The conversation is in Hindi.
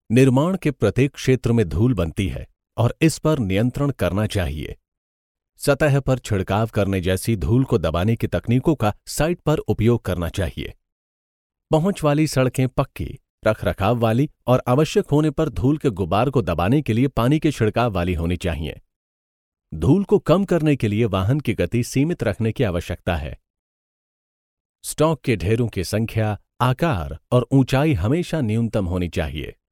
निर्माण के प्रत्येक क्षेत्र में धूल बनती है और इस पर नियंत्रण करना चाहिए। सतह पर छिड़काव करने जैसी धूल को दबाने की तकनीकों का साइट पर उपयोग करना चाहिए। पहुंच वाली सड़कें पक्की, रखरखाव वाली और आवश्यक होने पर धूल के गुबार को दबाने के लिए पानी के छिड़काव वाली होनी चाहिए। धूल को कम करने के लिए वाहन की गति सीमित रखने की आवश्यकता है। स्टॉक के ढेरों की संख्या, आकार और ऊंचाई हमेशा न्यूनतम होनी चाहिए।